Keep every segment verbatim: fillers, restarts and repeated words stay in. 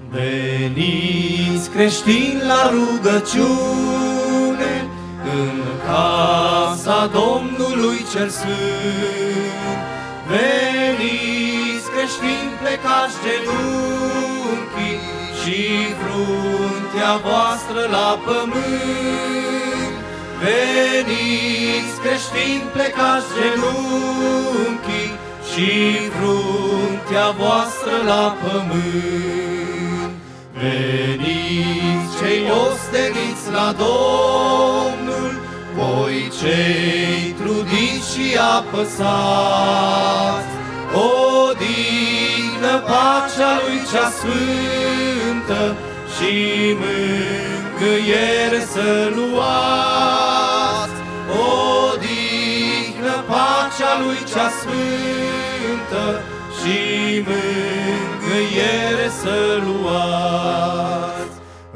Veniți creștini la rugăciune, în casa Domnului cel Sfânt. Veniți creștini, plecați genunchii și fruntea voastră la pământ. Veniți creștini, plecați genunchii și fruntea voastră la pământ. Veniți cei osteniți la Domnul, voi cei trudiți și apăsați. Odihnă, pacea lui cea sfântă și mângâiere să luați. Odihnă, pacea lui cea sfântă și mângâiere să luați.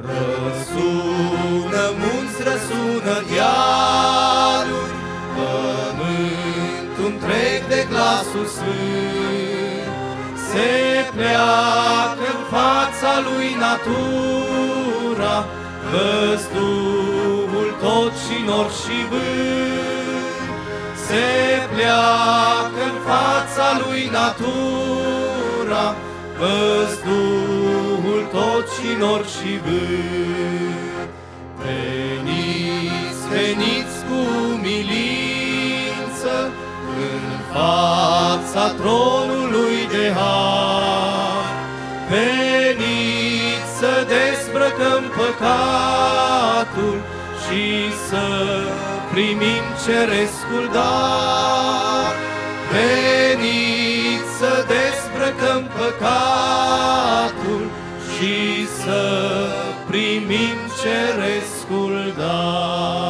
Răsună munți, răsună dealuri, pământul întreg de glasul sfânt. Se pleacă în fața lui natura, văzduhul tot și nor și vânt. Se pleacă în fața lui natura, văzduhul tot și nor și vânt. Veniți, veniți cu umilință în fața tronului de har. Veniți să dezbrăcăm păcatul și să primim cerescul dar. Veniți să dezbrăcăm păcatul și să primim cerescul dar.